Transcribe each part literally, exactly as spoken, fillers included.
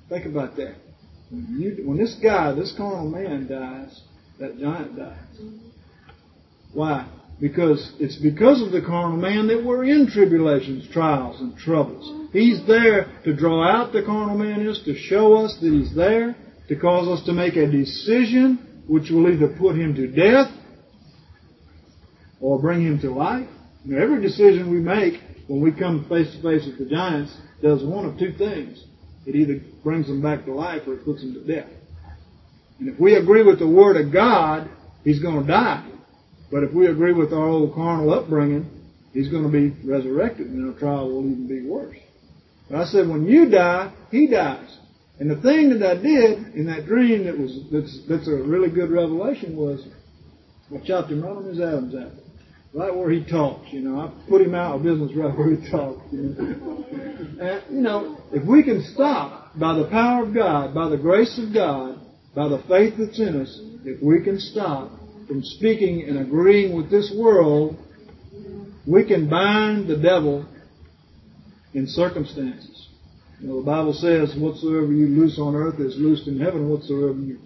Think about that. When, you, when this guy, this carnal man dies, that giant dies. Why? Because it's because of the carnal man that we're in tribulations, trials, and troubles. He's there to draw out the carnal man is, to show us that he's there, to cause us to make a decision which will either put him to death or bring him to life. Now, every decision we make when we come face to face with the giants does one of two things. It either brings them back to life or it puts them to death. And if we agree with the Word of God, he's going to die. But if we agree with our old carnal upbringing, he's going to be resurrected and our trial will even be worse. But I said, when you die, he dies. And the thing that I did in that dream that was that's, that's a really good revelation was I chopped him right on his Adam's apple. Right where he talks, you know. I put him out of business right where he talks. You know. And, you know, if we can stop by the power of God, by the grace of God, by the faith that's in us, if we can stop from speaking and agreeing with this world, we can bind the devil in circumstances. You know, the Bible says, whatsoever you loose on earth is loosed in heaven. Whatsoever you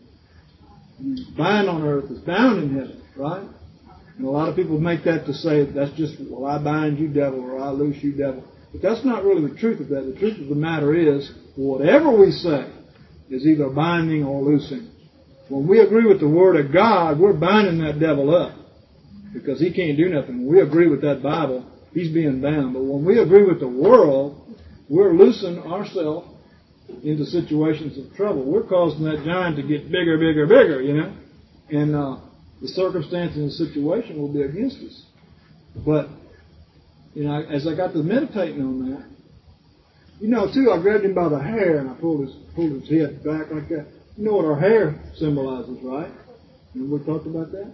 bind on earth is bound in heaven, right? And a lot of people make that to say, that's just, well, I bind you, devil, or I loose you, devil. But that's not really the truth of that. The truth of the matter is, whatever we say is either binding or loosing. When we agree with the Word of God, we're binding that devil up because he can't do nothing. When we agree with that Bible, he's being bound. But when we agree with the world, we're loosing ourselves into situations of trouble. We're causing that giant to get bigger, bigger, bigger, you know. And uh, the circumstance and the situation will be against us. But, you know, as I got to meditating on that, you know, too, I grabbed him by the hair and I pulled his, pulled his head back like that. You know what our hair symbolizes, right? Remember we talked about that?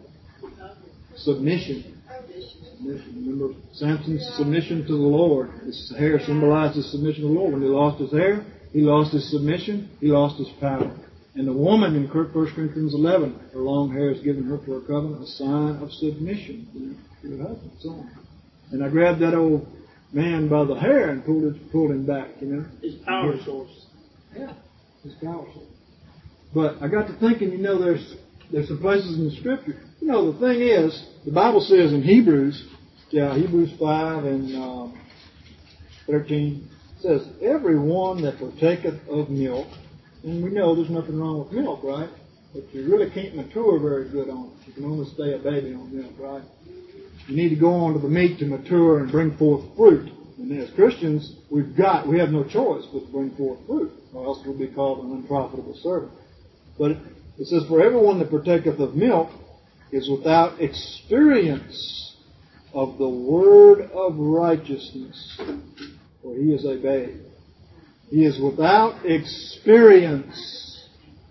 Submission. Submission. Remember Samson's submission to the Lord. His hair symbolizes submission to the Lord. When he lost his hair, he lost his submission, he lost his power. And the woman in First Corinthians eleven, her long hair is given her for a covenant, a sign of submission to her husband. So, and I grabbed that old man by the hair and pulled, it, pulled him back, you know. His power source. Yeah, his power source. But I got to thinking, you know, there's there's some places in the Scripture. You know, the thing is, the Bible says in Hebrews, yeah, Hebrews five and um, thirteen, it says, everyone that partaketh of milk, and we know there's nothing wrong with milk, right? But you really can't mature very good on it. You can only stay a baby on milk, right? You need to go on to the meat to mature and bring forth fruit. And as Christians, we've got, we have no choice but to bring forth fruit, or else we'll be called an unprofitable servant. But it says, for everyone that partaketh of milk is without experience of the word of righteousness, for he is a babe. He is without experience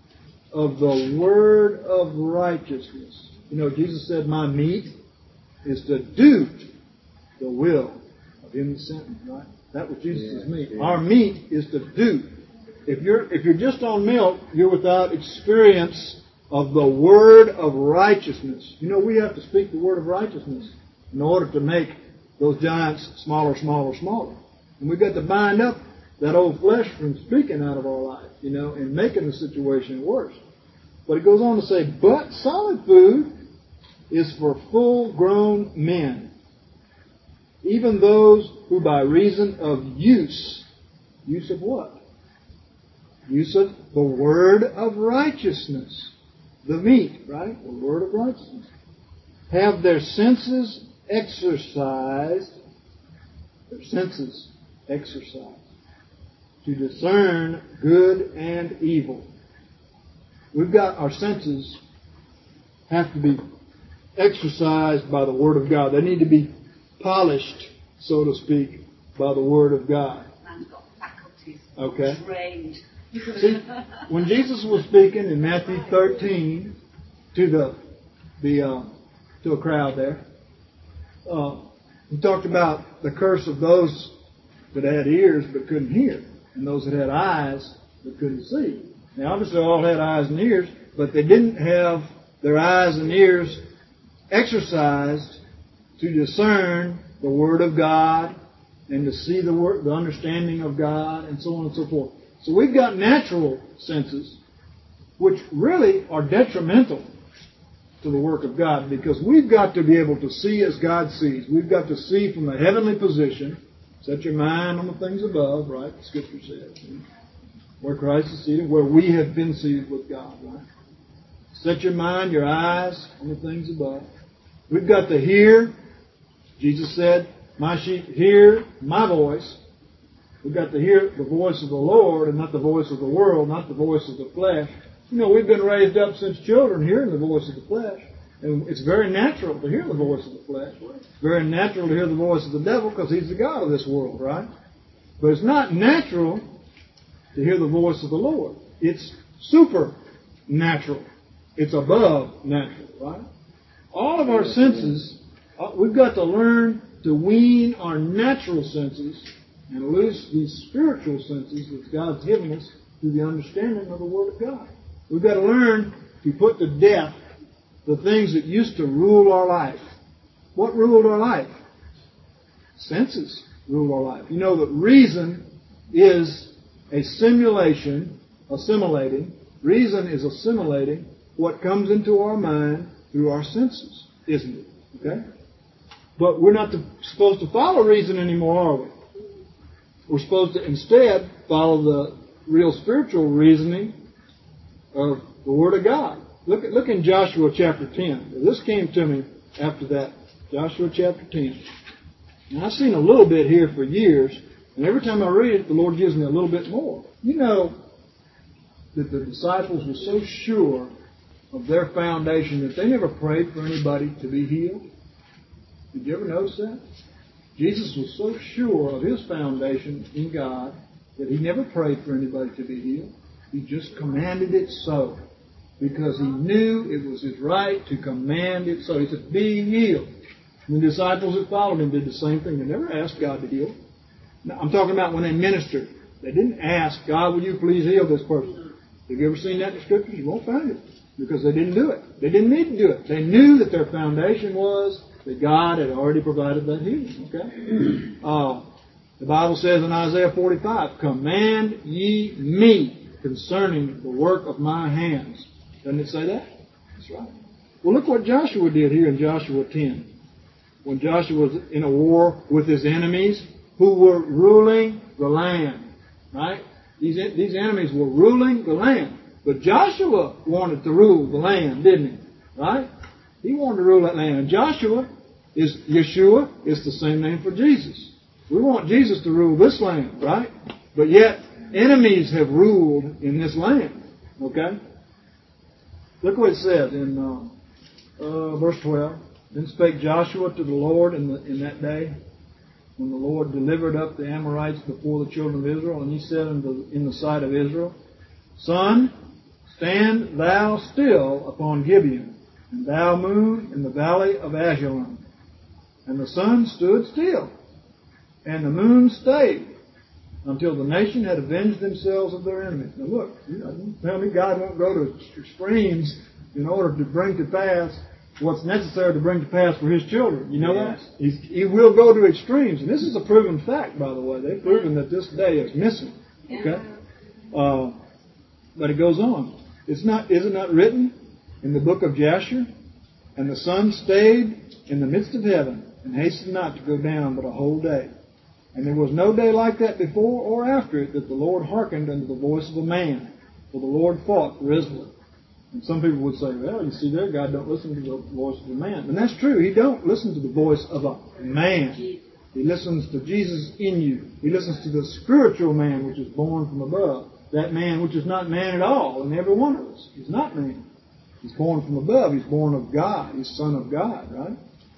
of the word of righteousness. You know, Jesus said, my meat is to do the will of him that sent me, right? That was Jesus' yeah, meat. Yeah. Our meat is to do. If you're if you're just on milk, you're without experience of the word of righteousness. You know, we have to speak the word of righteousness in order to make those giants smaller, smaller, smaller. And we've got to bind up that old flesh from speaking out of our life, you know, and making the situation worse. But it goes on to say, but solid food is for full-grown men, even those who by reason of use, use of what? Use of the word of righteousness. The meat, right? The word of righteousness. Have their senses exercised, their senses exercised, to discern good and evil. We've got our senses have to be exercised by the Word of God. They need to be polished, so to speak, by the Word of God. Man's got faculties. Okay. Trained. See, when Jesus was speaking in Matthew thirteen to the the uh, to a crowd there, uh, he talked about the curse of those that had ears but couldn't hear, and those that had eyes but couldn't see. Now, obviously, all had eyes and ears, but they didn't have their eyes and ears exercised to discern the Word of God and to see the word, the understanding of God, and so on and so forth. So we've got natural senses, which really are detrimental to the work of God, because we've got to be able to see as God sees. We've got to see from the heavenly position. Set your mind on the things above, right? The Scripture says. Where Christ is seated, where we have been seated with God, right? Set your mind, your eyes on the things above. We've got to hear. Jesus said, my sheep hear my voice. We've got to hear the voice of the Lord and not the voice of the world, not the voice of the flesh. You know, we've been raised up since children hearing the voice of the flesh. And it's very natural to hear the voice of the flesh. It's very natural to hear the voice of the devil because he's the god of this world, right? But it's not natural to hear the voice of the Lord. It's supernatural. It's above natural, right? All of our senses, we've got to learn to wean our natural senses and loose these spiritual senses that God's given us through the understanding of the Word of God. We've got to learn to put to death the things that used to rule our life. What ruled our life? Senses ruled our life. You know that reason is a simulation, assimilating. Reason is assimilating what comes into our mind through our senses, isn't it? Okay? But we're not to, supposed to follow reason anymore, are we? We're supposed to instead follow the real spiritual reasoning of the Word of God. Look at, look in Joshua chapter ten. This came to me after that. Joshua chapter ten. And I've seen a little bit here for years, and every time I read it, the Lord gives me a little bit more. You know that the disciples were so sure of their foundation that they never prayed for anybody to be healed. Did you ever notice that? Jesus was so sure of His foundation in God that He never prayed for anybody to be healed. He just commanded it so. Because He knew it was His right to command it so. He said, be healed. And the disciples that followed Him did the same thing. They never asked God to heal. Now, I'm talking about when they ministered. They didn't ask, God, will you please heal this person? Have you ever seen that in the Scriptures? You won't find it. Because they didn't do it. They didn't need to do it. They knew that their foundation was that God had already provided that healing. Okay? Uh, the Bible says in Isaiah forty-five, command ye me concerning the work of my hands. Doesn't it say that? That's right. Well, look what Joshua did here in Joshua ten. When Joshua was in a war with his enemies who were ruling the land. Right? These, these enemies were ruling the land. But Joshua wanted to rule the land, didn't he? Right? He wanted to rule that land. And Joshua is Yeshua, is the same name for Jesus. We want Jesus to rule this land, right? But yet, enemies have ruled in this land. Okay? Look what it says in uh, uh, verse twelve. Then spake Joshua to the Lord in, the, in that day, when the Lord delivered up the Amorites before the children of Israel, and He said in the, in the sight of Israel, Sun, stand thou still upon Gibeon, and thou moon in the valley of Ajalon. And the sun stood still, and the moon stayed, until the nation had avenged themselves of their enemies. Now look, you know, tell me God won't go to extremes in order to bring to pass what's necessary to bring to pass for His children. You know yes. that? He's, he will go to extremes. And this is a proven fact, by the way. They've proven that this day is missing. Okay? Uh, but it goes on. It's not, is it not written in the book of Jasher? And the sun stayed in the midst of heaven, and hastened not to go down but a whole day. And there was no day like that before or after it that the Lord hearkened unto the voice of a man. For the Lord fought for Israel. And some people would say, well, you see there, God don't listen to the voice of a man. And that's true. He don't listen to the voice of a man. He listens to Jesus in you. He listens to the spiritual man which is born from above. That man which is not man at all in every one of us. He's not man. He's born from above. He's born of God. He's son of God, right?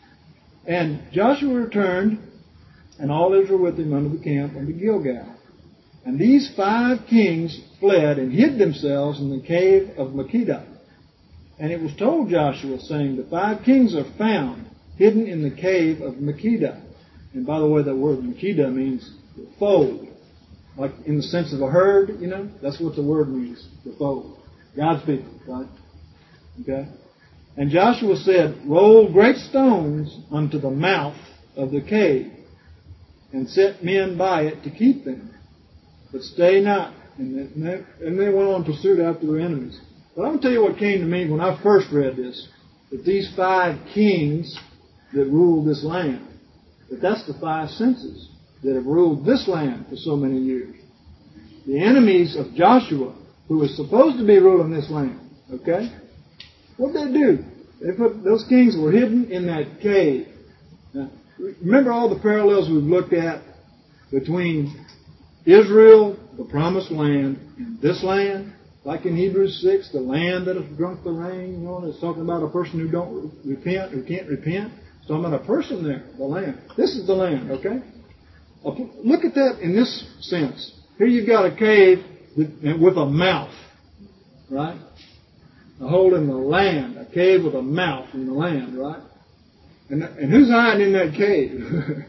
And Joshua returned, and all Israel with him unto the camp unto Gilgal. And these five kings fled and hid themselves in the cave of Makkedah. And it was told Joshua, saying, the five kings are found hidden in the cave of Makkedah. And by the way, that word Makkedah means the fold. Like in the sense of a herd, you know, that's what the word means, the fold. God's people, right? Okay? And Joshua said, roll great stones unto the mouth of the cave, and set men by it to keep them. But stay not And they, and they went on pursuit after their enemies. But I'm going to tell you what came to me when I first read this. That these five kings that ruled this land, that that's the five senses that have ruled this land for so many years. The enemies of Joshua, who was supposed to be ruling this land, okay? What did they do? They put, those kings were hidden in that cave. Now, remember all the parallels we've looked at between Israel, the promised land, and this land? Like in Hebrews six, the land that has drunk the rain, you know, it's talking about a person who don't repent, who can't repent. It's talking about a person there, the land. This is the land, okay? Look at that in this sense. Here you've got a cave with a mouth, right? A hole in the land, a cave with a mouth in the land, right? And, and who's hiding in that cave?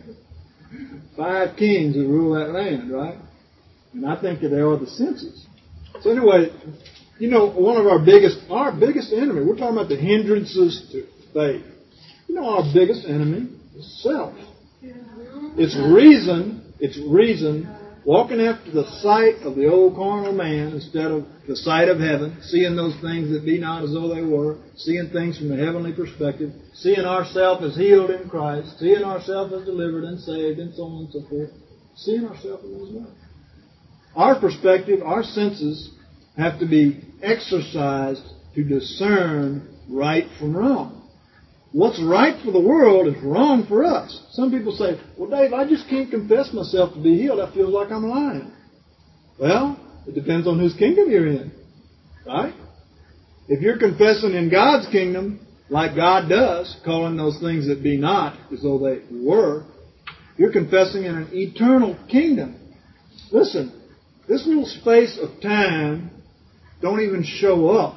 Five kings who rule that land, right? And I think that they are the senses. So anyway, you know, one of our biggest, our biggest enemy, we're talking about the hindrances to faith. You know, our biggest enemy is self. It's reason, it's reason, walking after the sight of the old carnal man instead of the sight of heaven, seeing those things that be not as though they were, seeing things from a heavenly perspective, seeing ourselves as healed in Christ, seeing ourselves as delivered and saved, and so on and so forth, seeing ourselves in His way. Our perspective, our senses have to be exercised to discern right from wrong. What's right for the world is wrong for us. Some people say, well, Dave, I just can't confess myself to be healed. That feels like I'm lying. Well, it depends on whose kingdom you're in, right? If you're confessing in God's kingdom, like God does, calling those things that be not as though they were, you're confessing in an eternal kingdom. Listen, this little space of time don't even show up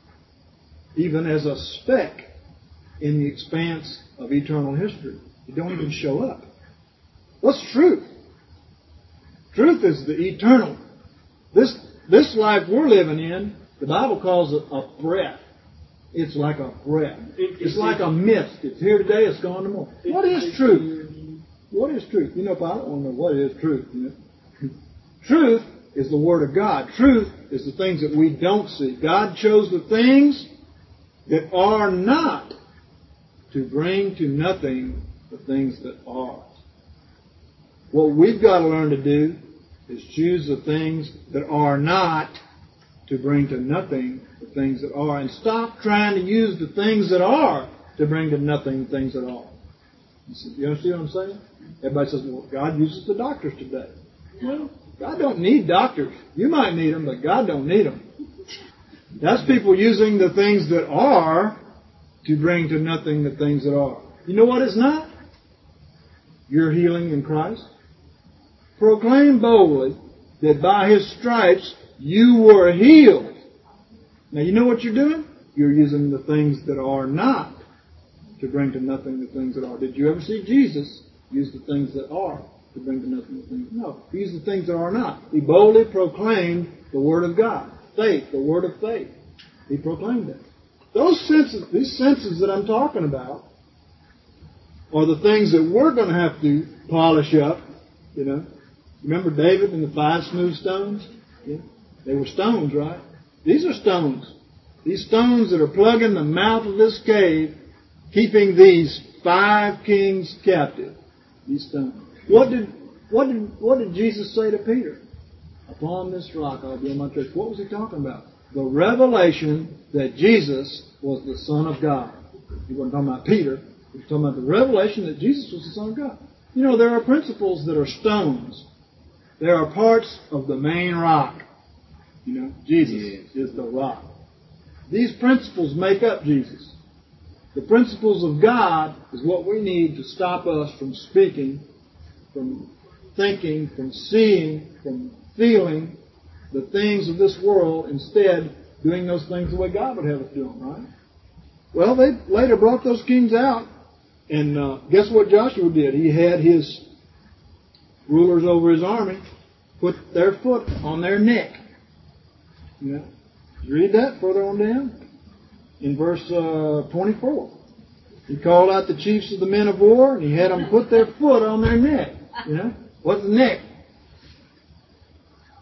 even as a speck in the expanse of eternal history. It don't even show up. What's truth? Truth is the eternal. This this life we're living in, the Bible calls it a breath. It's like a breath. It's like a mist. It's here today, it's gone tomorrow. What is truth? What is truth? You know, if I don't want to know what is truth, you know. Truth is the Word of God. Truth is the things that we don't see. God chose the things that are not to bring to nothing the things that are. What we've got to learn to do is choose the things that are not to bring to nothing the things that are. And stop trying to use the things that are to bring to nothing the things that are. You understand what I'm saying? Everybody says, well, God uses the doctors today. Well, God don't need doctors. You might need them, but God don't need them. That's people using the things that are to bring to nothing the things that are. You know what it's not? Your healing in Christ. Proclaim boldly that by His stripes you were healed. Now you know what you're doing? You're using the things that are not to bring to nothing the things that are. Did you ever see Jesus use the things that are to bring to nothing the things? No. He used the things that are not. He boldly proclaimed the Word of God. Faith, the Word of faith. He proclaimed it. Those senses, these senses that I'm talking about, are the things that we're going to have to polish up. You know, remember David and the five smooth stones? Yeah. They were stones, right? These are stones. These stones that are plugging the mouth of this cave, keeping these five kings captive. These stones. What did what did what did Jesus say to Peter? Upon this rock I'll build my church. What was He talking about? The revelation that Jesus was the Son of God. He wasn't talking about Peter. He was talking about the revelation that Jesus was the Son of God. You know, there are principles that are stones. There are parts of the main rock. You know, Jesus yes. is the rock. These principles make up Jesus. The principles of God is what we need to stop us from speaking, from thinking, from seeing, from feeling the things of this world, instead doing those things the way God would have us do them, right? Well, they later brought those kings out, and uh, guess what Joshua did? He had his rulers over his army put their foot on their neck. You know, you read that further on down in verse uh, twenty-four. He called out the chiefs of the men of war, and he had them put their foot on their neck. You know, what's the neck?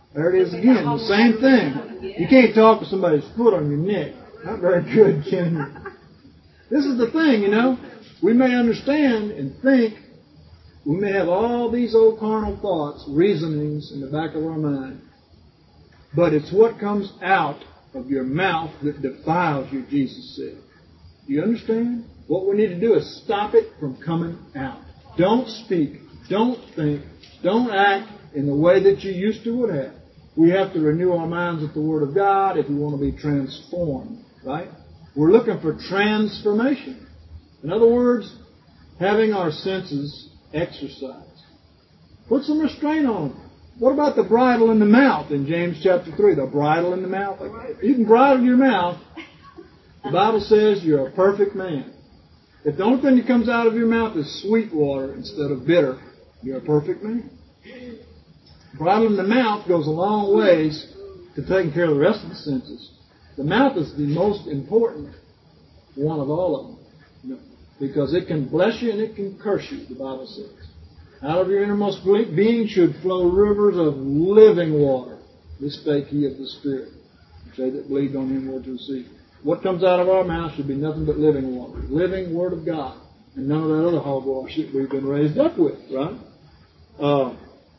There it is again, the same thing. You can't talk with somebody's foot on your neck. Not very good, can you? This is the thing, you know. We may understand and think, we may have all these old carnal thoughts, reasonings in the back of our mind, but it's what comes out of your mouth that defiles you, Jesus said. Do you understand? What we need to do is stop it from coming out. Don't speak, don't think, don't act in the way that you used to would have. We have to renew our minds with the Word of God if we want to be transformed, right? We're looking for transformation. In other words, having our senses exercised. Put some restraint on them. What about the bridle in the mouth in James chapter three? The bridle in the mouth. You can bridle your mouth. The Bible says you're a perfect man. If the only thing that comes out of your mouth is sweet water instead of bitter, you're a perfect man. Bridling the mouth goes a long ways to taking care of the rest of the senses. The mouth is the most important one of all of them. You know, because it can bless you and it can curse you, the Bible says. Out of your innermost being should flow rivers of living water. This spake he of the Spirit. They that believed on him were to receive. What comes out of our mouth should be nothing but living water. Living Word of God. And none of that other hogwash that we've been raised up with, right? Uh,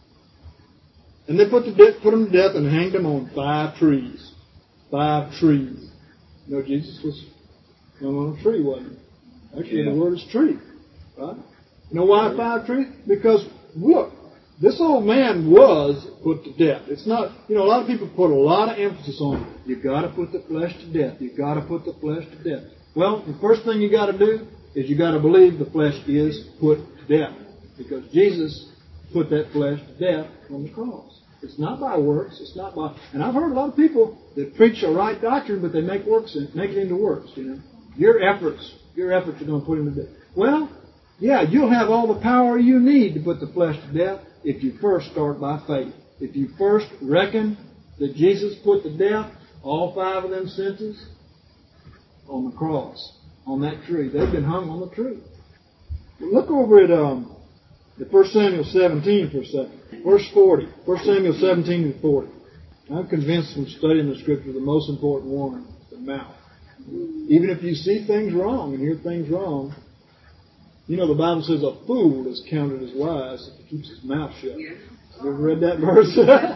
and they put, to death, put them to death and hanged them on five trees. Five trees. You know, Jesus was hung on a tree, wasn't he? Actually, yeah. The word is tree. Right? You know why five trees? Because, look, this old man was put to death. It's not, you know, a lot of people put a lot of emphasis on it. You've got to put the flesh to death. You've got to put the flesh to death. Well, the first thing you got to do is you got to believe the flesh is put to death. Because Jesus put that flesh to death on the cross. It's not by works. It's not by... And I've heard a lot of people that preach a right doctrine, but they make works in, make it into works, you know. Your efforts, your efforts are going to put him to death. Well, yeah, you'll have all the power you need to put the flesh to death if you first start by faith. If you first reckon that Jesus put to death all five of them senses on the cross, on that tree. They've been hung on the tree. Look over at um, the First Samuel seventeen for a second. Verse forty. First Samuel seventeen and forty. I'm convinced from studying the Scripture the most important one is the mouth. Even if you see things wrong and hear things wrong, you know the Bible says a fool is counted as wise if he keeps his mouth shut. Have you ever read that verse?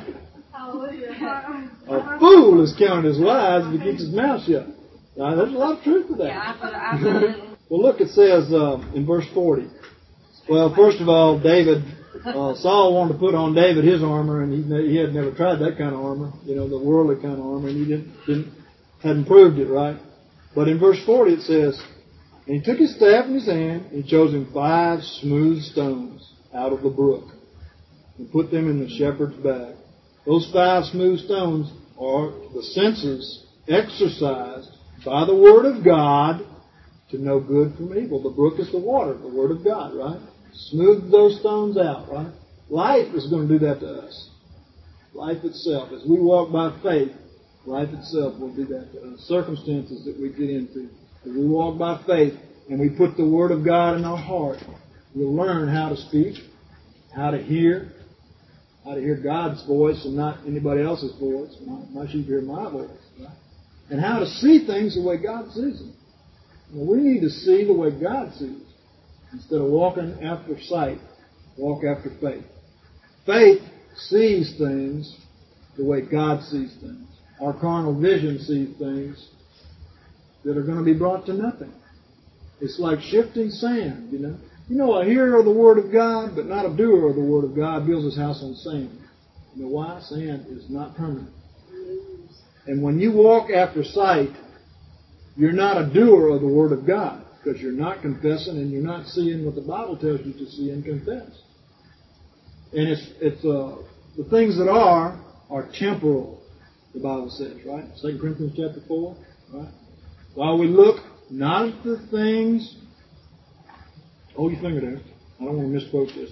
A fool is counted as wise if he keeps his mouth shut. Now, there's a lot of truth to that. Well, look, it says uh, in verse forty. Well, first of all, David, uh, Saul wanted to put on David his armor, and he, he had never tried that kind of armor, you know, the worldly kind of armor, and he didn't, didn't hadn't proved it, right? But in verse forty it says, and he took his staff in his hand, and he chose him five smooth stones out of the brook, and put them in the shepherd's bag. Those five smooth stones are the senses exercised by the Word of God to know good from evil. The brook is the water, the Word of God, right? Smooth those stones out, right? Life is going to do that to us. Life itself. As we walk by faith, life itself will do that to us. Circumstances that we get into. As we walk by faith and we put the Word of God in our heart, we'll learn how to speak, how to hear, how to hear God's voice and not anybody else's voice. My sheep hear my voice, right? And how to see things the way God sees them. Well, we need to see the way God sees. Instead of walking after sight, walk after faith. Faith sees things the way God sees things. Our carnal vision sees things that are going to be brought to nothing. It's like shifting sand, you know. You know, a hearer of the Word of God, but not a doer of the Word of God, builds his house on sand. You know why? Sand is not permanent. And when you walk after sight, you're not a doer of the Word of God, because you're not confessing and you're not seeing what the Bible tells you to see and confess. And it's it's uh, the things that are are temporal, the Bible says, right? Second Corinthians chapter four, right? While we look not at the things. Hold your finger there. I don't want to misquote this.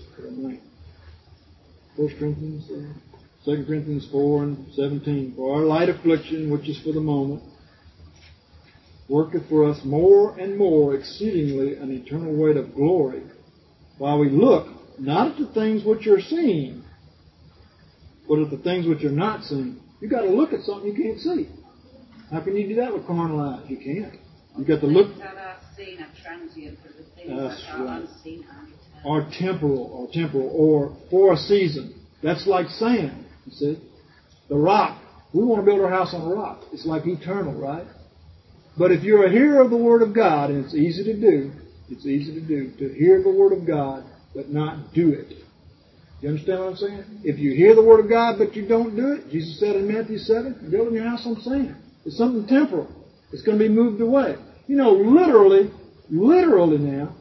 First Corinthians, uh, Second Corinthians four and seventeen. For our light affliction, which is for the moment, worketh for us more and more exceedingly an eternal weight of glory, while we look not at the things which are seen, but of the things which are not seen. You got to look at something you can't see. How can you do that with carnal eyes? You can't. You got to look. That are seen are transient, but the things That's that are right. unseen are eternal. Or temporal, or temporal, or for a season. That's like sand. You see, the rock. We want to build our house on a rock. It's like eternal, right? But if you're a hearer of the Word of God, and it's easy to do, it's easy to do, to hear the Word of God, but not do it. You understand what I'm saying? If you hear the Word of God, but you don't do it, Jesus said in Matthew seven, you're building your house on sand. It's something temporal. It's going to be moved away. You know, literally, literally now,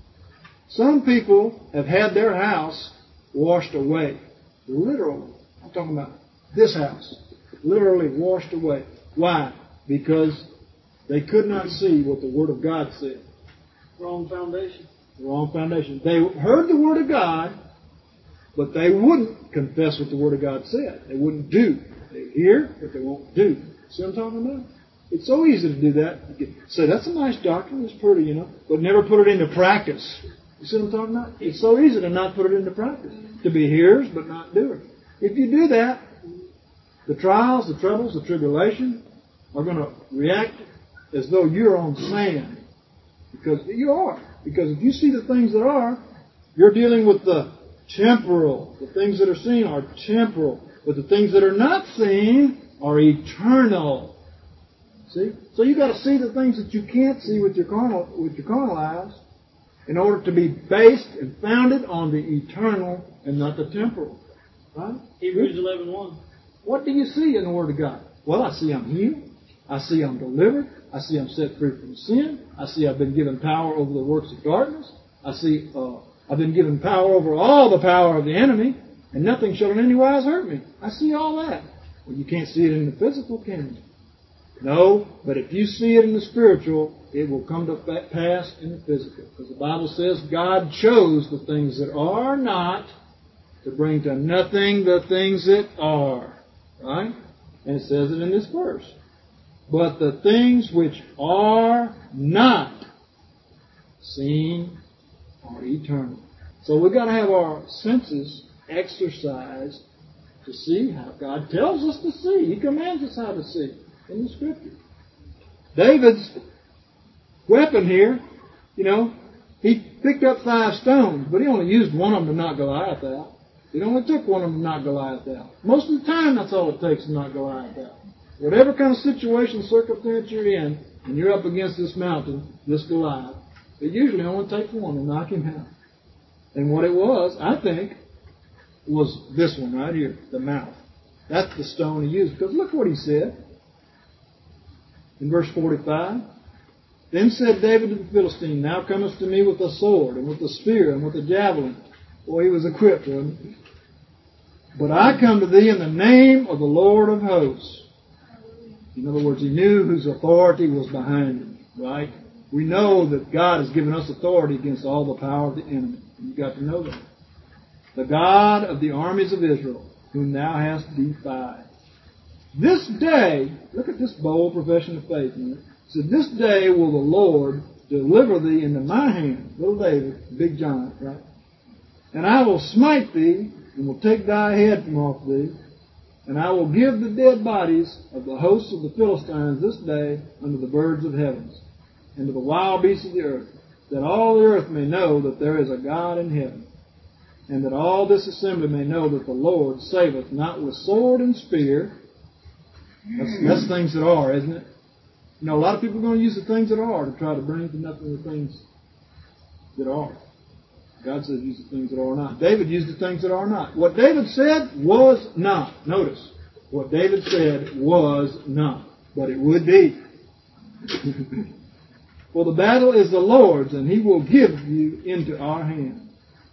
some people have had their house washed away. Literally. I'm talking about this house. Literally washed away. Why? Because they could not see what the Word of God said. Wrong foundation. Wrong foundation. They heard the Word of God, but they wouldn't confess what the Word of God said. They wouldn't do. They hear, but they won't do. See what I'm talking about? It's so easy to do that. You can say, that's a nice doctrine, it's pretty, you know, but never put it into practice. You see what I'm talking about? It's so easy to not put it into practice. To be hearers, but not doers. If you do that, the trials, the troubles, the tribulation are going to react as though you're on sand. Because you are. Because if you see the things that are, you're dealing with the temporal. The things that are seen are temporal. But the things that are not seen are eternal. See? So you've got to see the things that you can't see with your carnal, with your carnal eyes in order to be based and founded on the eternal and not the temporal. Right? Hebrews eleven one. What do you see in the Word of God? Well, I see I'm healed. I see I'm delivered. I see I'm set free from sin. I see I've been given power over the works of darkness. I see uh, I've been given power over all the power of the enemy, and nothing shall in any wise hurt me. I see all that. Well, you can't see it in the physical, can you? No, but if you see it in the spiritual, it will come to pass in the physical. Because the Bible says God chose the things that are not to bring to nothing the things that are. Right? And it says it in this verse. But the things which are not seen are eternal. So we've got to have our senses exercised to see how God tells us to see. He commands us how to see in the Scripture. David's weapon here, you know, he picked up five stones, but he only used one of them to knock Goliath out. It only took one of them to knock Goliath out. Most of the time, that's all it takes to knock Goliath out. Whatever kind of situation, circumstance you're in, and you're up against this mountain, this Goliath, it usually only takes one to knock him out. And what it was, I think, was this one right here, the mouth. That's the stone he used. Because look what he said in verse forty-five. Then said David to the Philistine, Thou comest to me with a sword, and with a spear, and with a javelin. Boy, he was equipped, wasn't he? But I come to thee in the name of the Lord of hosts. In other words, he knew whose authority was behind him, right? We know that God has given us authority against all the power of the enemy. You've got to know that. The God of the armies of Israel, whom thou hast defied. This day, look at this bold profession of faith, man. It said, This day will the Lord deliver thee into my hand. Little David, big giant, right? And I will smite thee, and will take thy head from off thee, and I will give the dead bodies of the hosts of the Philistines this day unto the birds of heavens, and to the wild beasts of the earth, that all the earth may know that there is a God in heaven, and that all this assembly may know that the Lord saveth not with sword and spear. That's, that's things that are, isn't it? You know, a lot of people are going to use the things that are to try to bring to nothing the things that are. God says use the things that are not. David used the things that are not. What David said was not. Notice. What David said was not. But it would be. For the battle is the Lord's, and He will give you into our hand.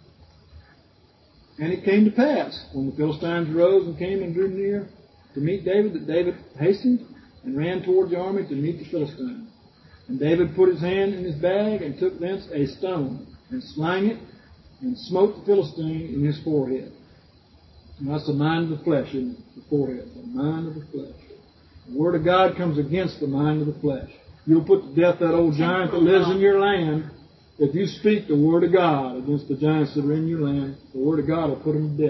And it came to pass, when the Philistines rose and came and drew near to meet David, that David hastened and ran toward the army to meet the Philistines. And David put his hand in his bag and took thence a stone, and slang it, and smote the Philistine in his forehead. And that's the mind of the flesh, isn't it? The forehead, the mind of the flesh. The Word of God comes against the mind of the flesh. You'll put to death that old giant that lives in your land. If you speak the Word of God against the giants that are in your land, the Word of God will put them to death.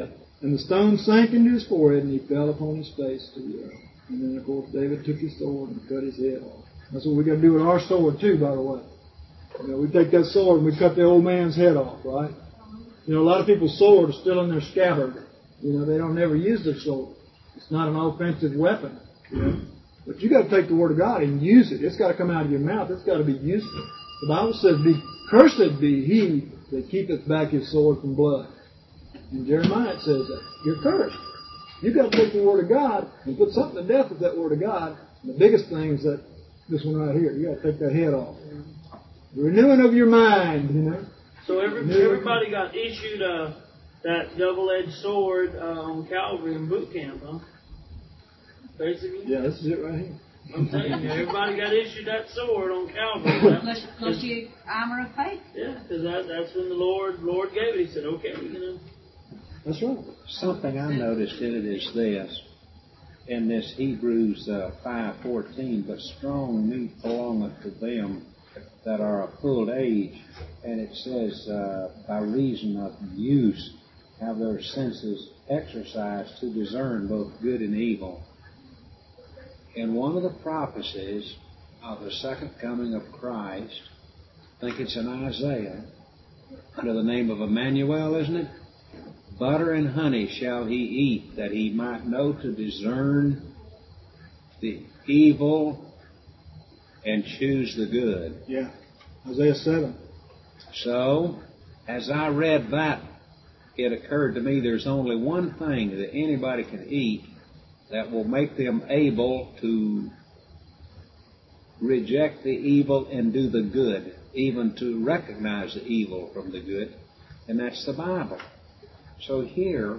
And the stone sank into his forehead, and he fell upon his face to the earth. And then, of course, David took his sword and cut his head off. That's what we got to do with our sword, too, by the way. You know, we take that sword and we cut the old man's head off, right? You know, a lot of people's sword is still in their scabbard. You know, they don't never use their sword. It's not an offensive weapon. You know? But you got to take the Word of God and use it. It's got to come out of your mouth. It's got to be useful. The Bible says, "Be cursed be he that keepeth back his sword from blood." In Jeremiah it says that. You're cursed. You've got to take the Word of God and put something to death with that Word of God. And the biggest thing is that this one right here. You got to take that head off. The renewing of your mind, you know. So every, everybody got issued uh, that double-edged sword uh, on Calvary in boot camp, huh? Basically. Yeah, this is it right here. I'm telling you, everybody got issued that sword on Calvary. Plus, plus your armor of faith. Yeah, because that, that's when the Lord Lord gave it. He said, okay, you know. That's right. Something I noticed in it is this, in this Hebrews uh, five fourteen, but strong meat belongeth to them that are of full age, and it says, uh, by reason of use, have their senses exercised to discern both good and evil. In one of the prophecies of the second coming of Christ, I think it's in Isaiah, under the name of Emmanuel, isn't it? Butter and honey shall he eat, that he might know to discern the evil and choose the good. Yeah. Isaiah seven. So, as I read that, it occurred to me there's only one thing that anybody can eat that will make them able to reject the evil and do the good, even to recognize the evil from the good, and that's the Bible. So here,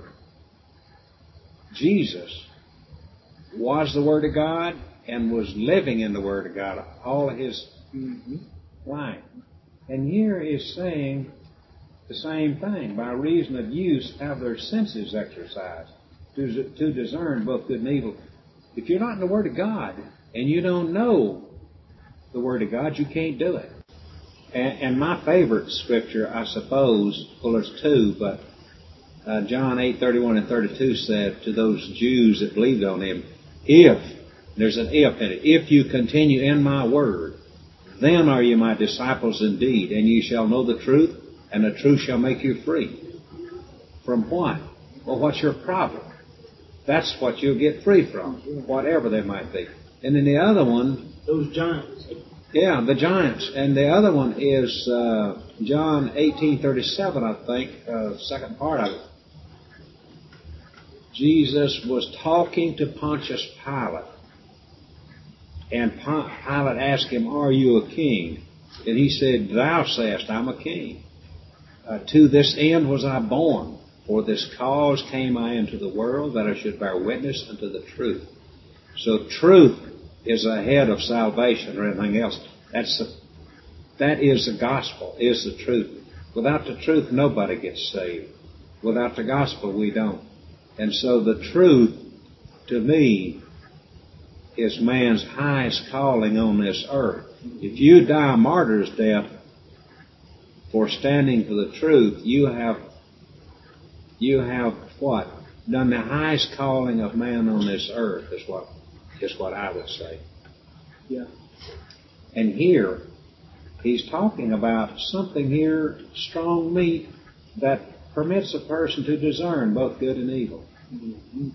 Jesus was the Word of God and was living in the Word of God all of his mm-hmm. life. And here is saying the same thing. By reason of use, have their senses exercised to, to discern both good and evil. If you're not in the Word of God and you don't know the Word of God, you can't do it. And, and my favorite scripture, I suppose, well, there's two, but uh, John eight thirty-one and thirty-two said to those Jews that believed on him, if, there's an if in it, if you continue in my word, then are you my disciples indeed, and ye shall know the truth, and the truth shall make you free. From what? Well, what's your problem? That's what you'll get free from, whatever they might be. And then the other one... Those giants. Yeah, the giants. And the other one is uh, John eighteen thirty-seven, I think, uh, second part of it. Jesus was talking to Pontius Pilate. And Pilate asked him, are you a king? And he said, thou sayest, I'm a king. Uh, to this end was I born. For this cause came I into the world, that I should bear witness unto the truth. So truth is ahead of salvation or anything else. That's the, that is the gospel, is the truth. Without the truth, nobody gets saved. Without the gospel, we don't. And so the truth, to me, is man's highest calling on this earth. If you die a martyr's death for standing for the truth, you have, you have what? Done the highest calling of man on this earth, is what, is what I would say. Yeah. And here, he's talking about something here, strong meat, that permits a person to discern both good and evil. Mm-hmm.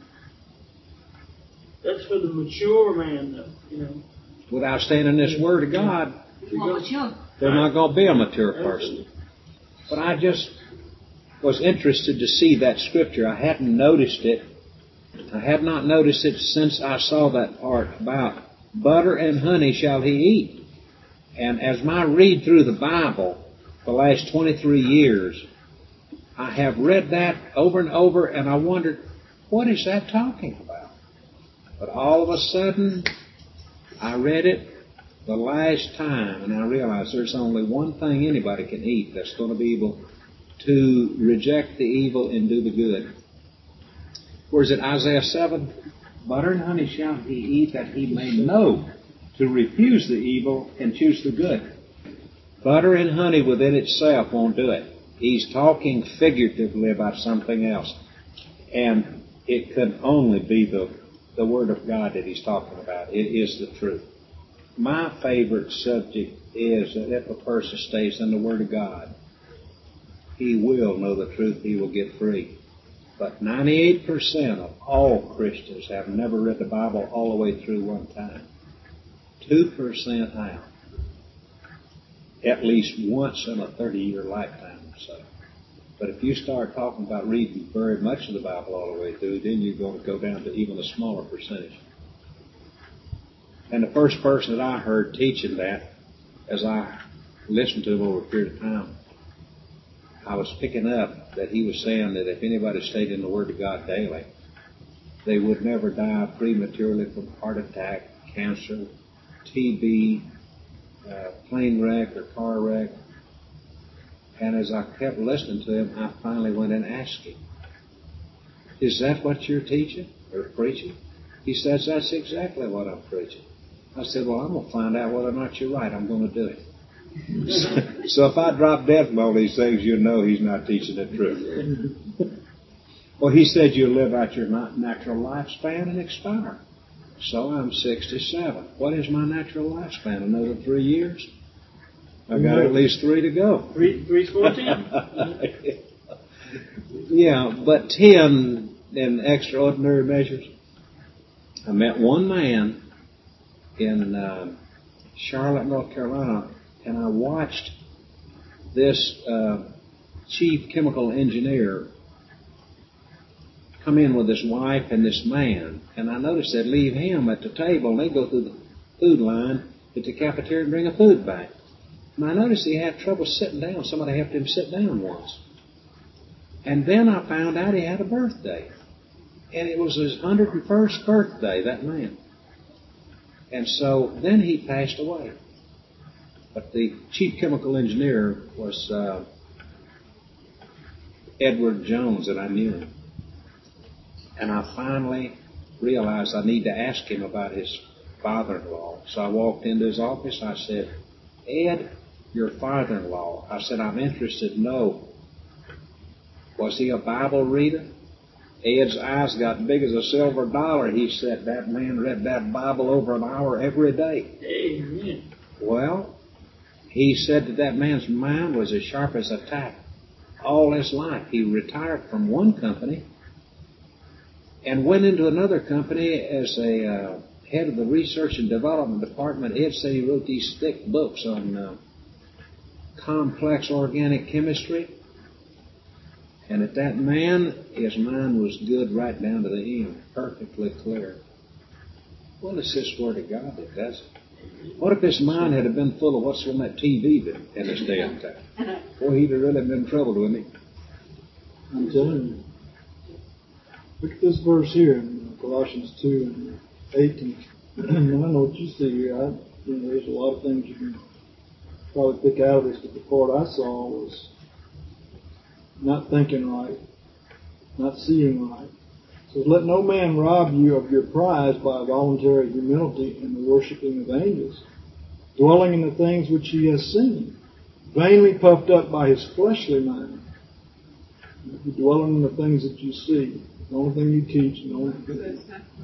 That's for the mature man, though, you know. Without staying in this Word of God, Mature. they're not going to be a mature person. But I just was interested to see that scripture. I hadn't noticed it. I had not noticed it since I saw that part about butter and honey shall he eat. And as I read through the Bible the last twenty-three years, I have read that over and over, and I wondered, what is that talking about? But all of a sudden, I read it the last time, and I realized there's only one thing anybody can eat that's going to be able to reject the evil and do the good. Where is it? Isaiah seven? Butter and honey shall he eat, that he may know to refuse the evil and choose the good. Butter and honey within itself won't do it. He's talking figuratively about something else. And it can only be the, the Word of God that he's talking about. It is the truth. My favorite subject is that if a person stays in the Word of God, he will know the truth, he will get free. But ninety-eight percent of all Christians have never read the Bible all the way through one time. two percent have. At least once in a thirty-year lifetime or so. But if you start talking about reading very much of the Bible all the way through, then you're going to go down to even a smaller percentage. And the first person that I heard teaching that, as I listened to him over a period of time, I was picking up that he was saying that if anybody stayed in the Word of God daily, they would never die prematurely from heart attack, cancer, T B, uh, plane wreck or car wreck. And as I kept listening to him, I finally went and asked him, is that what you're teaching or preaching? He says, that's exactly what I'm preaching. I said, well, I'm going to find out whether or not you're right. I'm going to do it. so, so if I drop dead from all these things, you know he's not teaching the truth. Well, he said you live out your natural lifespan and expire. So I'm sixty-seven. What is my natural lifespan? Another three years? I got at least three to go. Three, three score ten? Yeah, but ten in extraordinary measures. I met one man in uh, Charlotte, North Carolina, and I watched this uh, chief chemical engineer come in with his wife and this man. And I noticed they'd leave him at the table, and they'd go through the food line at the cafeteria and bring a food back. And I noticed he had trouble sitting down. Somebody helped him sit down once. And then I found out he had a birthday. And it was his one hundred first birthday, that man. And so then he passed away. But the chief chemical engineer was uh, Edward Jones, and I knew him. And I finally realized I need to ask him about his father-in-law. So I walked into his office. I said, Ed, your father-in-law, I said, I'm interested to know, was he a Bible reader? Ed's eyes got big as a silver dollar. He said that man read that Bible over an hour every day. Amen. Well, he said that that man's mind was as sharp as a tack all his life. He retired from one company and went into another company as a uh, head of the research and development department. Ed said he wrote these thick books on uh, complex organic chemistry. And that that man, his mind was good right down to the end, perfectly clear. Well, it's this Word of God that does it. What if his mind had been full of what's on that T V in this day and time? Boy, he'd have really been troubled, wouldn't he? I'm telling you. Look at this verse here in Colossians two and eighteen. I know what you see here. I, you know, there's a lot of things you can probably pick out of this, but the part I saw was not thinking right, not seeing right. It says, let no man rob you of your prize by voluntary humility in the worshiping of angels, dwelling in the things which he has seen, vainly puffed up by his fleshly mind. You're dwelling in the things that you see, the only thing you teach, the only thing.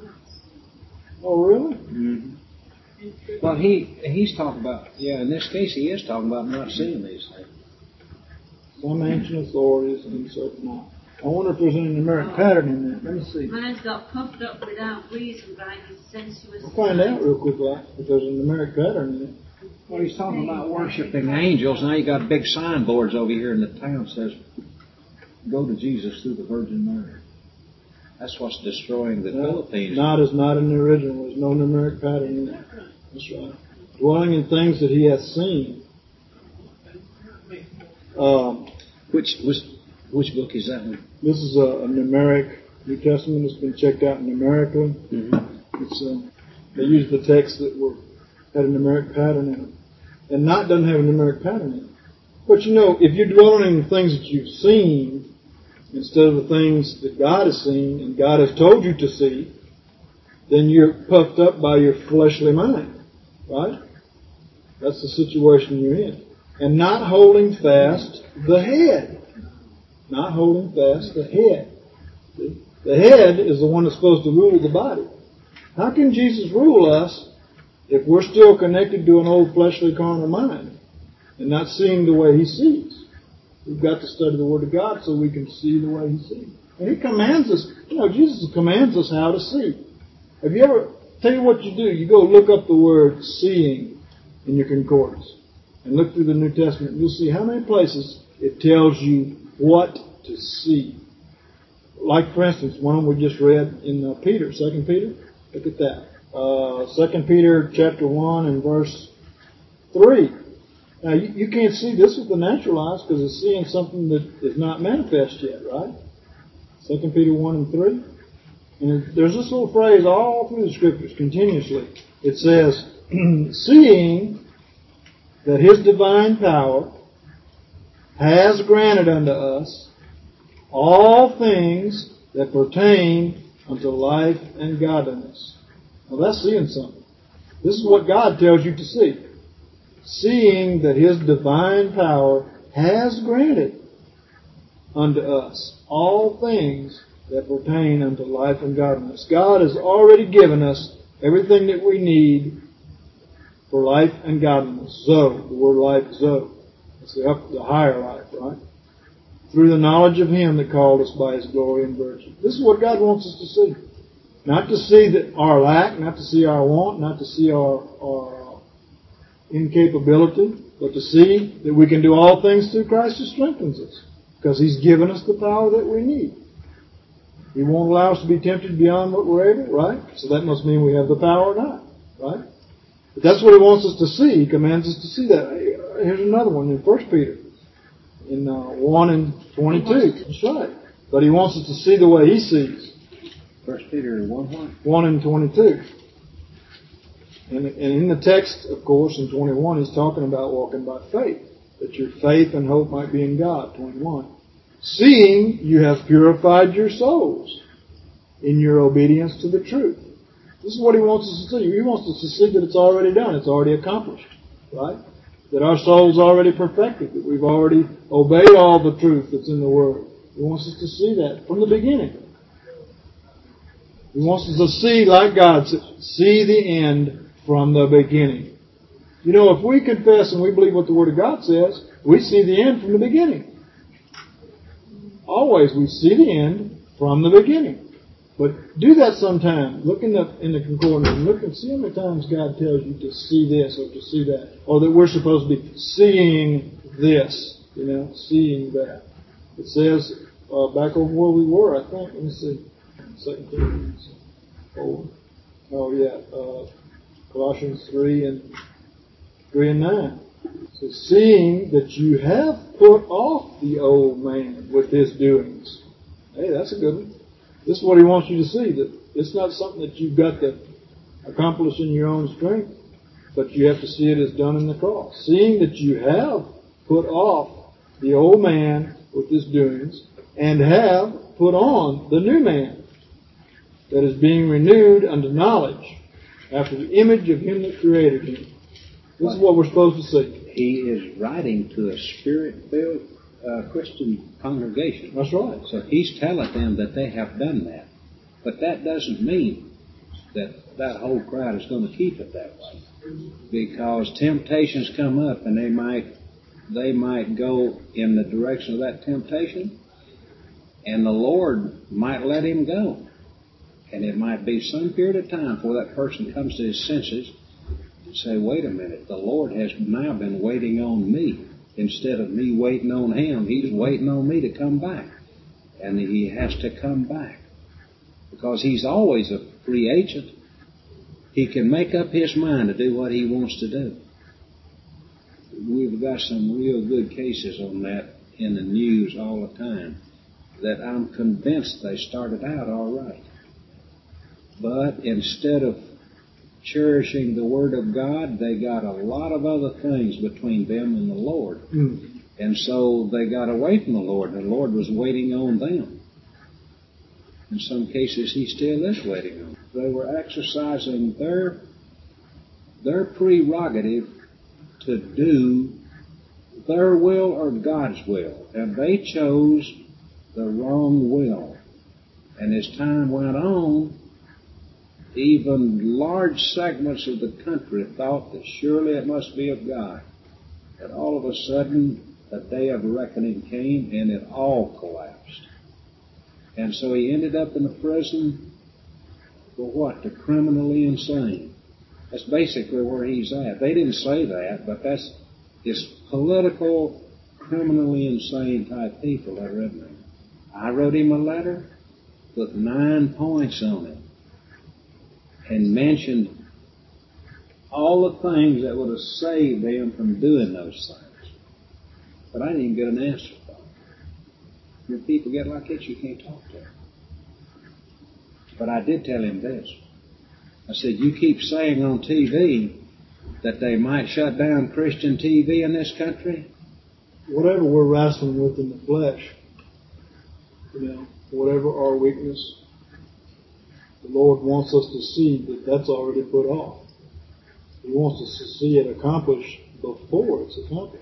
Oh, really? Mm-hmm. Well, he he's talking about, yeah, in this case he is talking about not seeing these things. Some ancient authorities and so not. I wonder if there's any numeric oh. pattern in that. Let me see. Man's got puffed up without reason by his sensuous. I'll find out real quick, like, if there's a numeric pattern in it. Well, he's talking about worshiping angels. Now you got big signboards over here in the town that says, go to Jesus through the Virgin Mary. That's what's destroying the no, Philippines. Not is not in the original. There's no numeric pattern in it. That's right. Dwelling in things that he has seen. Um, which was which book is that one? This is a, a numeric New Testament. It's been checked out numerically. Mm-hmm. It's uh, they used the text that were had a numeric pattern in it, and not doesn't have a numeric pattern in it. But you know, if you're dwelling in the things that you've seen instead of the things that God has seen and God has told you to see, then you're puffed up by your fleshly mind, right? That's the situation you're in. And not holding fast the head. Not holding fast the head. See? The head is the one that's supposed to rule the body. How can Jesus rule us if we're still connected to an old fleshly carnal mind and not seeing the way He sees? We've got to study the Word of God so we can see the way He sees. And He commands us, you know, Jesus commands us how to see. Have you ever, tell you what you do, you go look up the word seeing in your concordance and look through the New Testament, and you'll see how many places it tells you what to see. Like, for instance, one we just read in uh, Peter, Second Peter. Look at that. Uh, Second Peter chapter one and verse three. Now, you, you can't see this with the natural eyes because it's seeing something that is not manifest yet, right? Second Peter one and three. And there's this little phrase all through the Scriptures continuously. It says, seeing that His divine power has granted unto us all things that pertain unto life and godliness. Now that's seeing something. This is what God tells you to see. Seeing that His divine power has granted unto us all things that pertain unto life and godliness. God has already given us everything that we need for life and godliness. Zoe, the word life, Zoe. It's the, up, the higher life, right? Through the knowledge of Him that called us by His glory and virtue. This is what God wants us to see. Not to see that our lack, not to see our want, not to see our, our incapability, but to see that we can do all things through Christ who strengthens us. Because He's given us the power that we need. He won't allow us to be tempted beyond what we're able, right? So that must mean we have the power or not, right? But that's what He wants us to see. He commands us to see that. Here's another one in First Peter, in uh, one and twenty-two. That's right. But He wants us to see the way He sees. First Peter one one. one and twenty-two. And, and in the text, of course, in twenty-one, He's talking about walking by faith, that your faith and hope might be in God. twenty-one. Seeing you have purified your souls in your obedience to the truth. This is what He wants us to see. He wants us to see that it's already done. It's already accomplished. Right? That our soul's already perfected. That we've already obeyed all the truth that's in the Word. He wants us to see that from the beginning. He wants us to see, like God said, see the end from the beginning. You know, if we confess and we believe what the Word of God says, we see the end from the beginning. Always we see the end from the beginning. But do that sometime. Look in the in the concordance and look and see how many times God tells you to see this or to see that. Or that we're supposed to be seeing this. You know, seeing that. It says uh, back over where we were, I think. Let me see. Second Corinthians four. Oh yeah. Uh, Colossians three and three and nine. So seeing that you have put off the old man with his doings. Hey, that's a good one. This is what He wants you to see, that it's not something that you've got to accomplish in your own strength, but you have to see it as done in the cross. Seeing that you have put off the old man with his doings and have put on the new man that is being renewed unto knowledge after the image of Him that created him. This is what we're supposed to see. He is writing to a spirit-filled uh, Christian congregation. That's right. So He's telling them that they have done that. But that doesn't mean that that whole crowd is going to keep it that way. Because temptations come up and they might they might go in the direction of that temptation, and the Lord might let him go. And it might be some period of time before that person comes to his senses and say, wait a minute, the Lord has now been waiting on me. Instead of me waiting on Him, He's waiting on me to come back. And He has to come back. Because He's always a free agent. He can make up His mind to do what He wants to do. We've got some real good cases on that in the news all the time that I'm convinced they started out all right. But instead of cherishing the Word of God, they got a lot of other things between them and the Lord. Mm. And so they got away from the Lord, and the Lord was waiting on them. In some cases, He still is waiting on them. They were exercising their, their prerogative to do their will or God's will. And they chose the wrong will. And as time went on, even large segments of the country thought that surely it must be of God. But all of a sudden, a day of reckoning came and it all collapsed. And so he ended up in the prison for what? The criminally insane. That's basically where he's at. They didn't say that, but that's his political, criminally insane type people that are in there. I wrote him a letter with nine points on it and mentioned all the things that would have saved them from doing those things. But I didn't even get an answer from them. When people get like this, you can't talk to them. But I did tell him this. I said, you keep saying on T V that they might shut down Christian T V in this country. Whatever we're wrestling with in the flesh, you know, whatever our weakness, the Lord wants us to see that that's already put off. He wants us to see it accomplished before it's accomplished.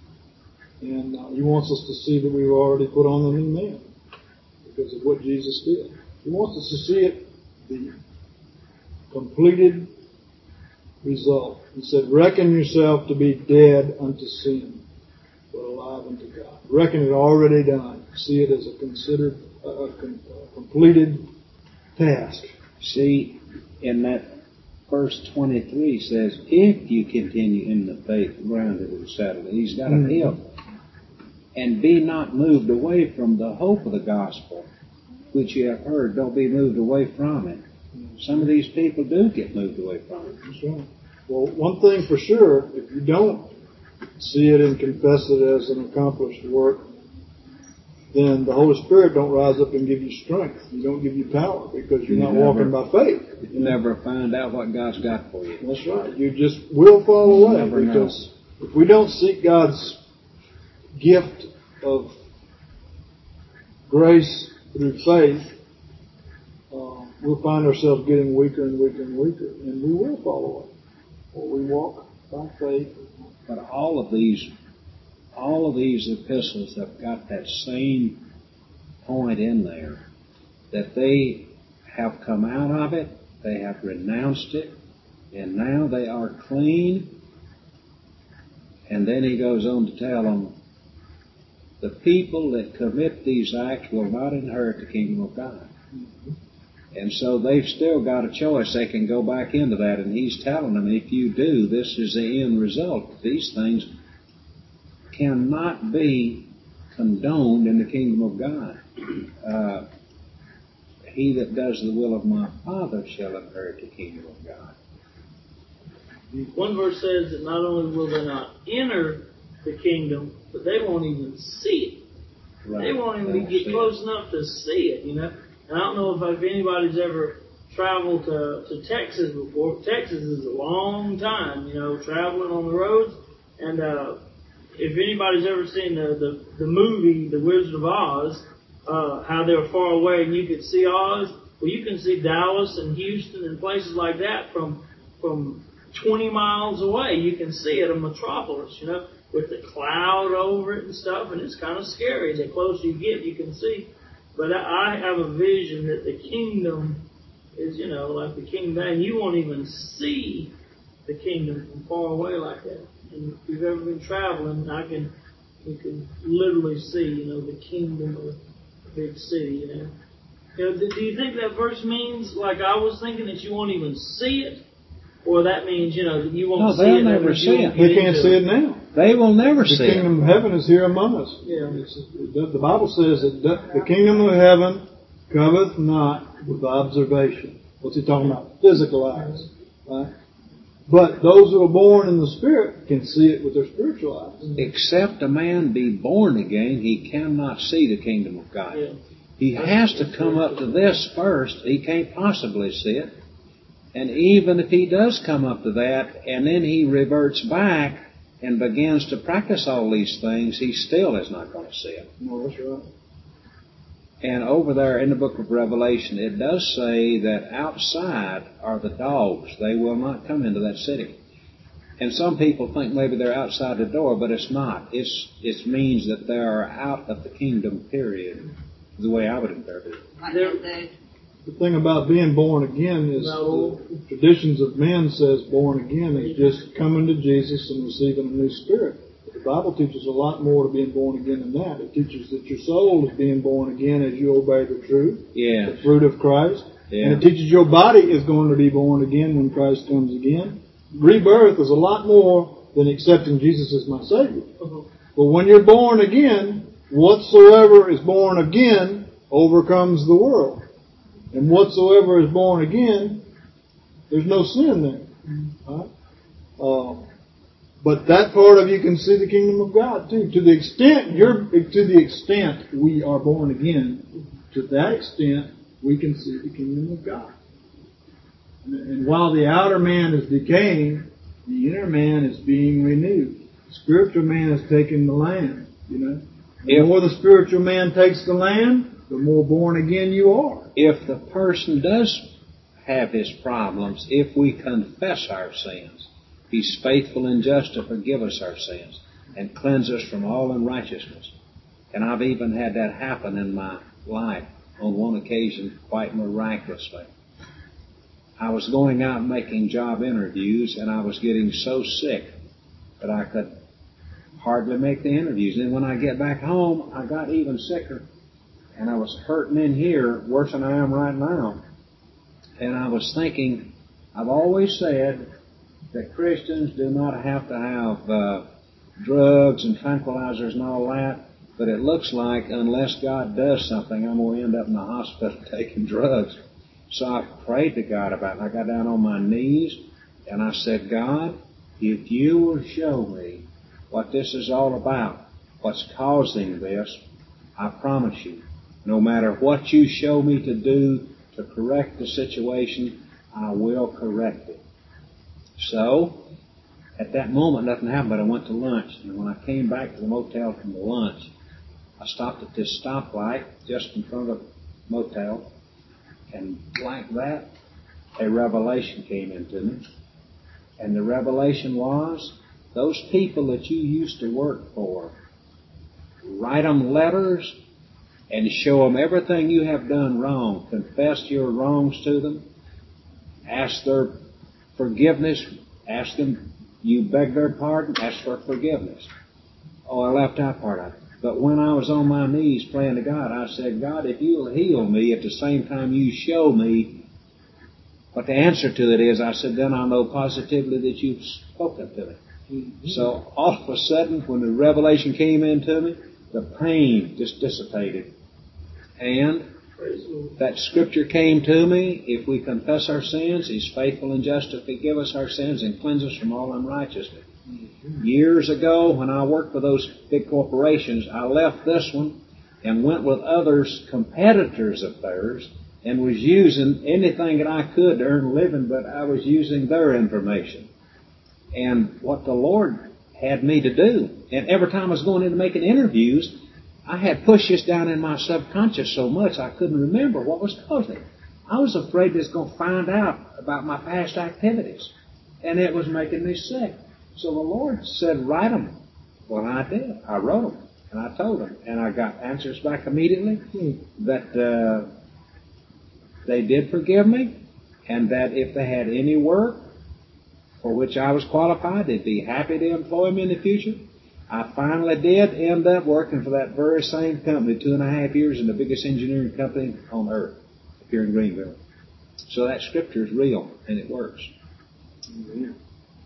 And uh, He wants us to see that we've already put on the new man because of what Jesus did. He wants us to see it, the completed result. He said, reckon yourself to be dead unto sin, but alive unto God. Reckon it already done. See it as a considered, uh, a, a completed task. See, in that verse twenty-three says, if you continue in the faith, grounded and settled. He's got an Mm-hmm. if. And be not moved away from the hope of the gospel, which you have heard. Don't be moved away from it. Some of these people do get moved away from it. That's right. Well, one thing for sure, if you don't see it and confess it as an accomplished work, then the Holy Spirit don't rise up and give you strength. He don't give you power because you're You not never, walking by faith. You never find out what God's got for you. That's right. You just will fall away Never because know. If we don't seek God's gift of grace through faith, uh, we'll find ourselves getting weaker and weaker and weaker, and we will fall away. Or we walk by faith. But all of these, all of these epistles have got that same point in there, that they have come out of it, they have renounced it, and now they are clean. And then he goes on to tell them, the people that commit these acts will not inherit the kingdom of God. Mm-hmm. And so they've still got a choice. They can go back into that. And he's telling them, if you do, this is the end result. These things cannot be condoned in the kingdom of God. Uh, he that does the will of my Father shall inherit the kingdom of God. One verse says that not only will they not enter the kingdom, but they won't even see it. Right. They won't even they get close it. enough to see it, you know. And I don't know if, if anybody's ever traveled to, to Texas before. Texas is a long time, you know, traveling on the roads. And uh, if anybody's ever seen the, the, the movie, The Wizard of Oz, uh, how they were far away and you could see Oz, well, you can see Dallas and Houston and places like that from from twenty miles away. You can see it, a metropolis, you know, with the cloud over it and stuff, and it's kind of scary. The closer you get, you can see. But I have a vision that the kingdom is, you know, like the kingdom, and you won't even see the kingdom from far away like that. And if you've ever been traveling, I can, you can literally see, you know, the kingdom of a big city, you know. You know, do you think that verse means, like I was thinking, that you won't even see it? Or that means, you know, that you won't no, see they'll it? never see it. They can't see it now. They will never see it. The kingdom of heaven is here among us. Yeah. It's, the Bible says that the kingdom of heaven cometh not with observation. What's he talking about? Physical eyes. Right? But those who are born in the Spirit can see it with their spiritual eyes. Except a man be born again, he cannot see the kingdom of God. Yeah. He has to come up to this first. He can't possibly see it. And even if he does come up to that, and then he reverts back and begins to practice all these things, he still is not going to see it. No, that's right. And over there in the book of Revelation, it does say that outside are the dogs. They will not come into that city. And some people think maybe they're outside the door, but it's not. It's, it means that they are out of the kingdom, period. The way I would interpret it. Like There- they The thing about being born again is No. the traditions of men says born again is just coming to Jesus and receiving a new spirit. But the Bible teaches a lot more to being born again than that. It teaches that your soul is being born again as you obey the truth, Yeah. the fruit of Christ. Yeah. And it teaches your body is going to be born again when Christ comes again. Rebirth is a lot more than accepting Jesus as my Savior. But when you're born again, whatsoever is born again overcomes the world. And whatsoever is born again, there's no sin there. Right? Uh, but that part of you can see the kingdom of God too. To the extent you're, to the extent we are born again, to that extent we can see the kingdom of God. And, and while the outer man is decaying, the inner man is being renewed. The spiritual man is taking the land. You know, the If- more the spiritual man takes the land, the more born again you are. If the person does have his problems, if we confess our sins, He's faithful and just to forgive us our sins and cleanse us from all unrighteousness. And I've even had that happen in my life on one occasion quite miraculously. I was going out making job interviews, and I was getting so sick that I could hardly make the interviews. And when I get back home, I got even sicker. And I was hurting in here worse than I am right now. And I was thinking, I've always said that Christians do not have to have uh, drugs and tranquilizers and all that, but it looks like unless God does something, I'm going to end up in the hospital taking drugs. So I prayed to God about it. I got down on my knees and I said, God, if you will show me what this is all about, what's causing this, I promise you, no matter what you show me to do to correct the situation, I will correct it. So, at that moment, nothing happened, but I went to lunch. And when I came back to the motel from the lunch, I stopped at this stoplight just in front of the motel. And like that, a revelation came into me. And the revelation was, those people that you used to work for, write them letters and show them everything you have done wrong. Confess your wrongs to them. Ask their forgiveness. Ask them, you beg their pardon. Ask for forgiveness. Oh, I left out part of it. But when I was on my knees praying to God, I said, God, if you'll heal me at the same time you show me what the answer to it is, I said, then I'll know positively that you've spoken to me. Mm-hmm. So all of a sudden, when the revelation came into me, the pain just dissipated. And that scripture came to me, if we confess our sins, He's faithful and just to forgive us our sins and cleanse us from all unrighteousness. Mm-hmm. Years ago, when I worked for those big corporations, I left this one and went with others, competitors of theirs, and was using anything that I could to earn a living, but I was using their information. And what the Lord had me to do, and every time I was going in to making interviews, I had pushed this down in my subconscious so much I couldn't remember what was causing it. I was afraid they was going to find out about my past activities, and it was making me sick. So the Lord said, write them. Well, I did. I wrote them, and I told them, and I got answers back immediately that uh, they did forgive me, and that if they had any work for which I was qualified, they'd be happy to employ me in the future. I finally did end up working for that very same company two and a half years in the biggest engineering company on earth up here in Greenville. So that scripture is real, and it works. Amen.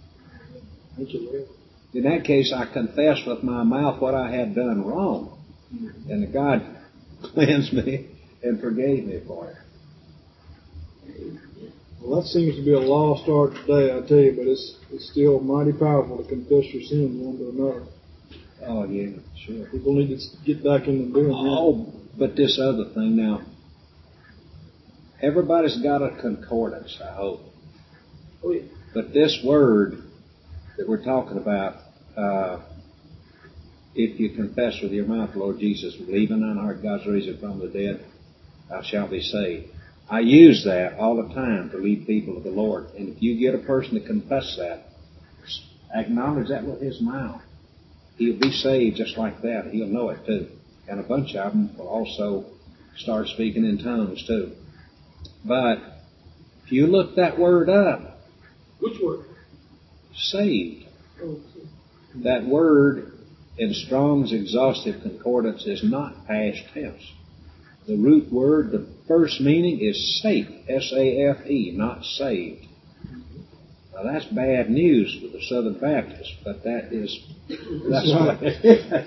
Thank you, Lord. In that case, I confessed with my mouth what I had done wrong, and that God cleansed me and forgave me for it. Well, that seems to be a lost art today, I tell you, but it's it's still mighty powerful to confess your sins one to another. Oh, yeah, sure. People need to get back into doing that. Oh, but this other thing now, everybody's got a concordance, I hope. Oh, yeah. But this word that we're talking about, uh, if you confess with your mouth, Lord Jesus, believe in thine heart God's risen from the dead, thou shalt be saved. I use that all the time to lead people to the Lord. And if you get a person to confess that, acknowledge that with his mouth, he'll be saved just like that. He'll know it too. And a bunch of them will also Start speaking in tongues too. But if you look that word up, Which word? saved, Oh, that word in Strong's Exhaustive Concordance is not past tense. The root word, the first meaning is safe, S A F E, not saved. Now that's bad news for the Southern Baptists, but that is, that's what it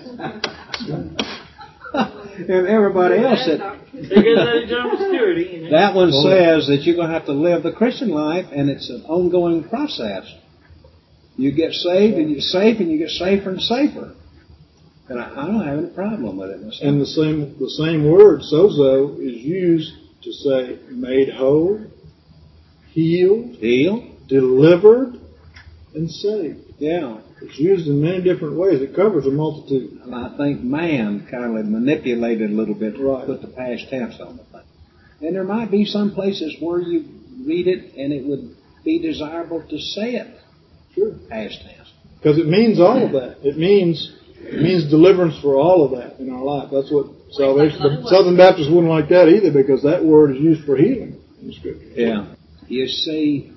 is. And everybody else said, Because that eternal security. You know? that one says that you're going to have to live the Christian life, and it's an ongoing process. You get saved, and you get safe, and you get safer and safer. And I, I don't have any problem with it myself. And the same the same word, sozo, is used to say made whole, healed, Deal? delivered, and saved. Yeah. It's used in many different ways. It covers a multitude. And I think man kind of manipulated a little bit to Right. put the past tense on the thing. And there might be some places where you read it and it would be desirable to say it Sure. past tense. Because it means all of that. It means it means deliverance for all of that in our life. That's what salvation. The Southern Baptists wouldn't like that either, because that word is used for healing in the Scripture. Yeah. You see,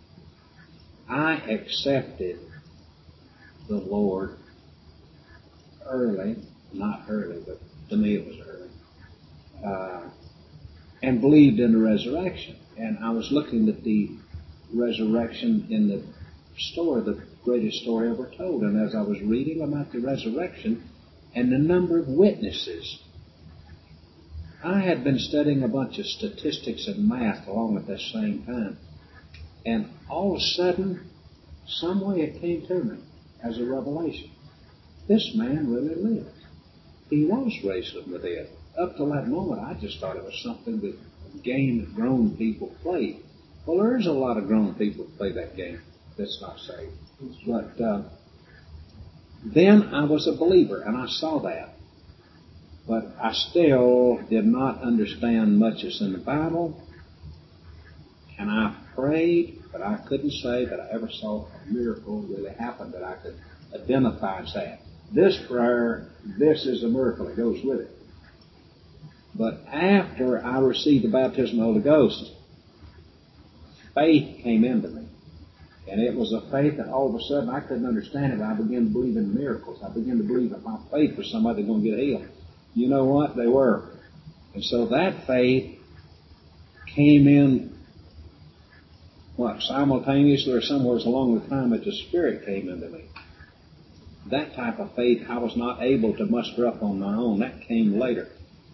I accepted the Lord early, not early, but to me it was early, uh, and believed in the resurrection. And I was looking at the resurrection in the story, the greatest story ever told. And as I was reading about the resurrection and the number of witnesses, I had been studying a bunch of statistics and math along at that same time. And all of a sudden, some way it came to me as a revelation. This man really lived. He was raised from the dead. Up to that moment, I just thought it was something that game grown people played. Well, there's a lot of grown people who play that game that's not saved. But uh, then I was a believer, and I saw that. But I still did not understand much that's in the Bible. And I prayed, but I couldn't say that I ever saw a miracle really happen that I could identify and say, this prayer, this is a miracle. It goes with it. But after I received the baptism of the Holy Ghost, faith came into me. And it was a faith that all of a sudden I couldn't understand it. I began to believe in miracles. I began to believe that my faith was somebody was going to get healed. You know what? They were. And so that faith came in, what, simultaneously or somewhere along the time that the Spirit came into me. That type of faith I was not able to muster up on my own. That came later.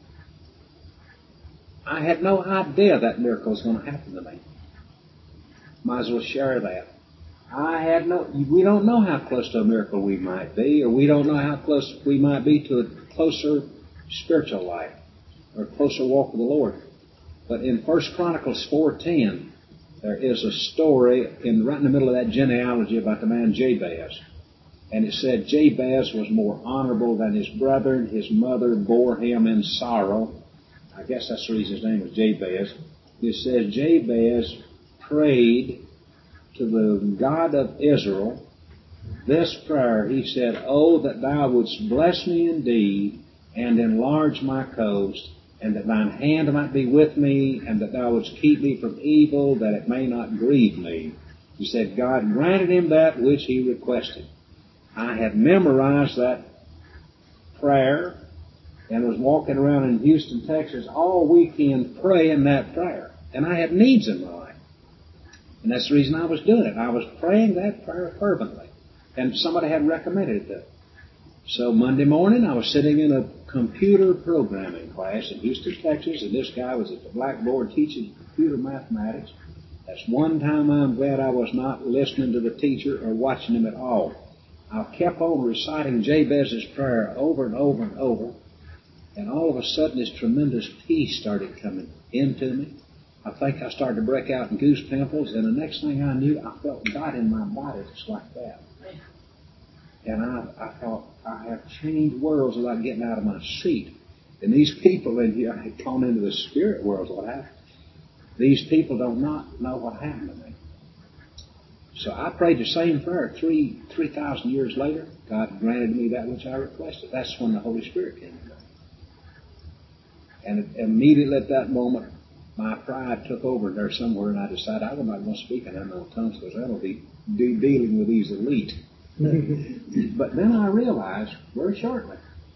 I had no idea that miracle was going to happen to me. Might as well share that. I had no, we don't know how close to a miracle we might be, or we don't know how close we might be to a closer spiritual life, or a closer walk with the Lord. But in First Chronicles four ten, there is a story in right in the middle of that genealogy about the man Jabez. And it said Jabez was more honorable than his brethren. His mother bore him in sorrow. I guess that's the reason his name was Jabez. It says Jabez prayed to the God of Israel this prayer. He said, "Oh, that thou wouldst bless me indeed and enlarge my coast, and that thine hand might be with me, and that thou wouldst keep me from evil, that it may not grieve me." He said God granted him that which he requested. I had memorized that prayer and was walking around in Houston, Texas all weekend praying that prayer. And I had needs in my life. And that's the reason I was doing it. I was praying that prayer fervently. And somebody had recommended it to me. So Monday morning I was sitting in a computer programming class in Houston, Texas, and this guy was at the blackboard teaching computer mathematics. That's one time I'm glad I was not listening to the teacher or watching him at all. I kept on reciting Jabez's prayer over and over and over, and all of a sudden this tremendous peace started coming into me. I think I started to break out in goose pimples, and the next thing I knew, I felt God in my body just like that. And I, I thought, I have changed worlds without getting out of my seat. And these people in here, I had gone into the spirit world, what happened. These people don't not know what happened to me. So I prayed the same prayer three three thousand years later. God granted me that which I requested. That's when the Holy Spirit came to me. And immediately at that moment, my pride took over there somewhere, and I decided I was not going to speak in unknown tongues because that'll be de- dealing with these elite. But then I realized very shortly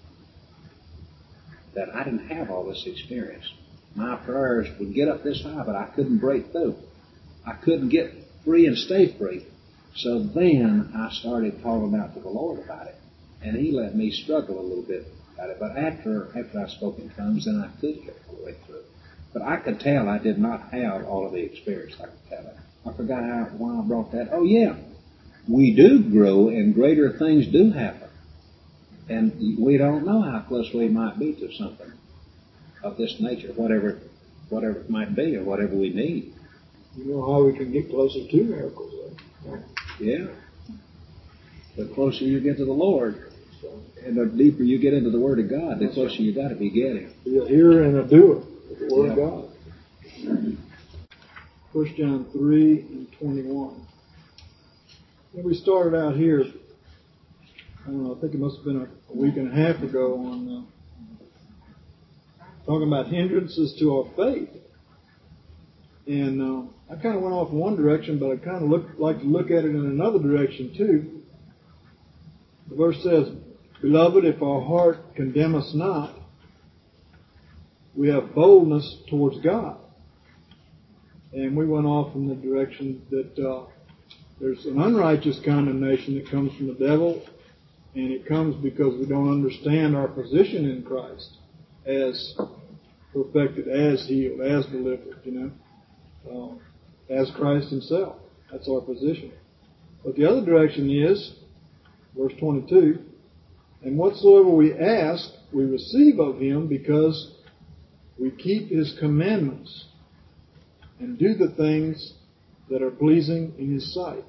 that I didn't have all this experience. My prayers would get up this high, but I couldn't break through. I couldn't get free and stay free. So then I started calling out to the Lord about it, and He let me struggle a little bit about it. But after after I spoke in tongues, then I could get my way through. But I could tell I did not have all of the experience. I could tell it. I forgot how why I brought that. Oh yeah, we do grow, and greater things do happen, and we don't know how close we might be to something of this nature, whatever whatever it might be, or whatever we need. You know how we can get closer to miracles, though. Yeah. The closer you get to the Lord, and the deeper you get into the Word of God, the closer you got to be getting. Be a hearer and a doer of the Word yeah. of God. First John three and twenty-one. When we started out here, I don't know, I think it must have been a, a week and a half ago on uh, talking about hindrances to our faith. And uh, I kind of went off in one direction, but I kind of look, like to look at it in another direction too. The verse says, "Beloved, if our heart condemn us not, we have boldness towards God." And we went off in the direction that uh, there's an unrighteous condemnation that comes from the devil, and it comes because we don't understand our position in Christ as perfected, as healed, as delivered, you know. Uh, as Christ Himself. That's our position. But the other direction is, verse twenty-two, "And whatsoever we ask, we receive of Him, because we keep His commandments and do the things that are pleasing in His sight."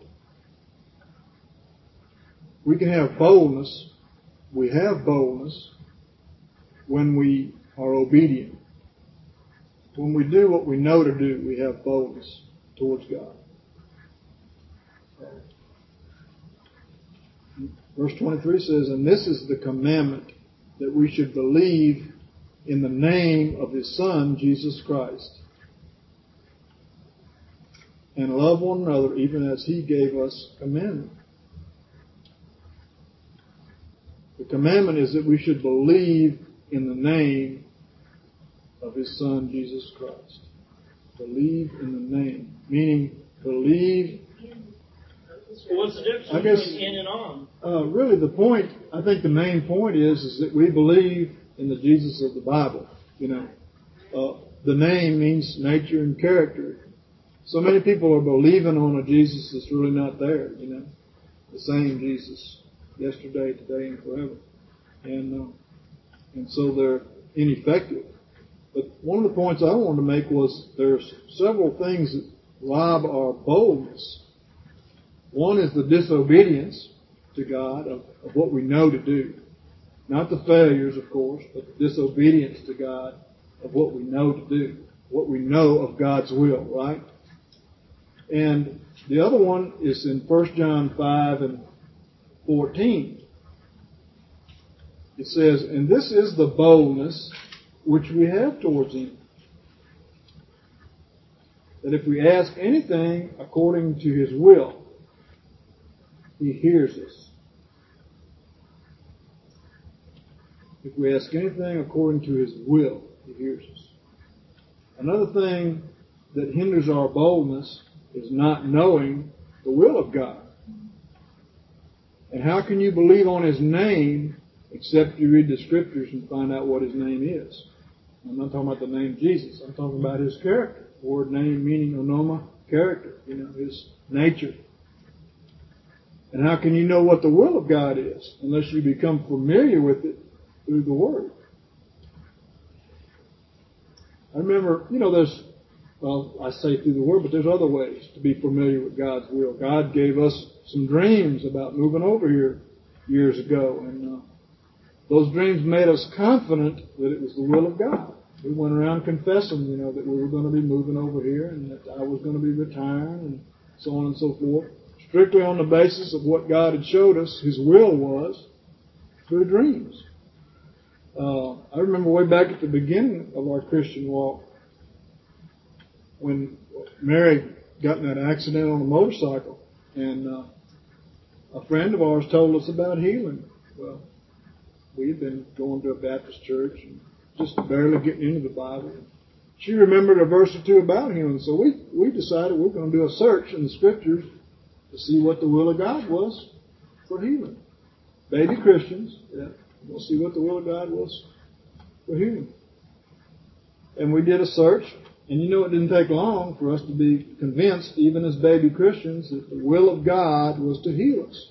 We can have boldness. We have boldness when we are obedient. When we do what we know to do, we have boldness towards God. Verse twenty-three says, "And this is the commandment, that we should believe in the name of His Son, Jesus Christ, and love one another even as He gave us commandment." The commandment is that we should believe in the name of His Son, Jesus Christ. Believe in the name. Meaning, believe. So what's the difference I guess, between in and on? Uh, really, the point, I think the main point is, is that we believe in the Jesus of the Bible. You know, uh, the name means nature and character. So many people are believing on a Jesus that's really not there, you know. The same Jesus, yesterday, today, and forever. And, uh, and so they're ineffective. But one of the points I wanted to make was there's several things that rob our boldness. One is the disobedience to God of, of what we know to do. Not the failures, of course, but the disobedience to God of what we know to do. What we know of God's will, right? And the other one is in First John five and fourteen. It says, "And this is the boldness which we have towards Him, that if we ask anything according to His will, He hears us." If we ask anything according to His will, He hears us. Another thing that hinders our boldness is not knowing the will of God. And how can you believe on His name except you read the Scriptures and find out what His name is? I'm not talking about the name Jesus. I'm talking about His character. The word name meaning onoma, character. You know, His nature. And how can you know what the will of God is unless you become familiar with it through the Word? I remember, you know, there's, well, I say through the Word, but there's other ways to be familiar with God's will. God gave us some dreams about moving over here years ago, and uh, those dreams made us confident that it was the will of God. We went around confessing, you know, that we were going to be moving over here and that I was going to be retiring and so on and so forth, strictly on the basis of what God had showed us His will was through dreams. Uh, I remember way back at the beginning of our Christian walk, when Mary got in that accident on a motorcycle, and uh, a friend of ours told us about healing. Well, we had been going to a Baptist church and just barely getting into the Bible. She remembered a verse or two about healing, so we, we decided we're going to do a search in the Scriptures to see what the will of God was for healing. Baby Christians, yeah, we'll see what the will of God was for healing. And we did a search, and you know it didn't take long for us to be convinced, even as baby Christians, that the will of God was to heal us.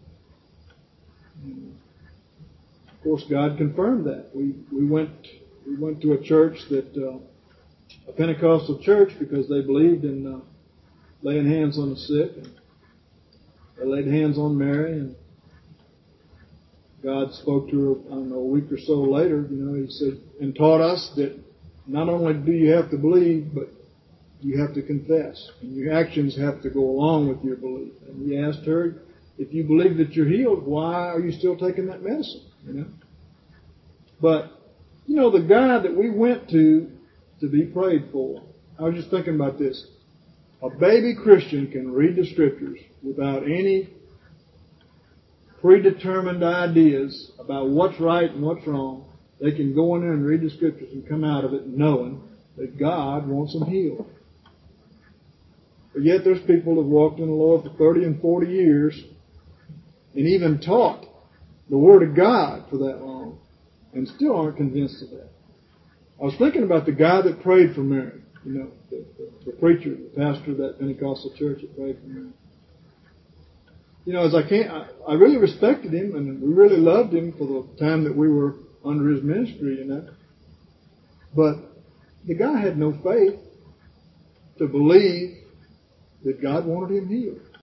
And of course, God confirmed that. We we went we went to a church that uh, a Pentecostal church, because they believed in uh, laying hands on the sick. And they laid hands on Mary, and God spoke to her, I don't know, a week or so later. You know, He said, and taught us that not only do you have to believe, but you have to confess, and your actions have to go along with your belief. And He asked her, if you believe that you're healed, why are you still taking that medicine? You know. But you know, the guy that we went to to be prayed for, I was just thinking about this. A baby Christian can read the Scriptures without any predetermined ideas about what's right and what's wrong. They can go in there and read the Scriptures and come out of it knowing that God wants them healed. But yet there's people that have walked in the Lord for thirty and forty years and even taught the Word of God for that long and still aren't convinced of that. I was thinking about the guy that prayed for Mary, you know, the, the, the preacher, the pastor of that Pentecostal church that prayed for Mary. You know, as I can't, I, I really respected him, and we really loved him for the time that we were under his ministry, you know. But the guy had no faith to believe that God wanted him healed.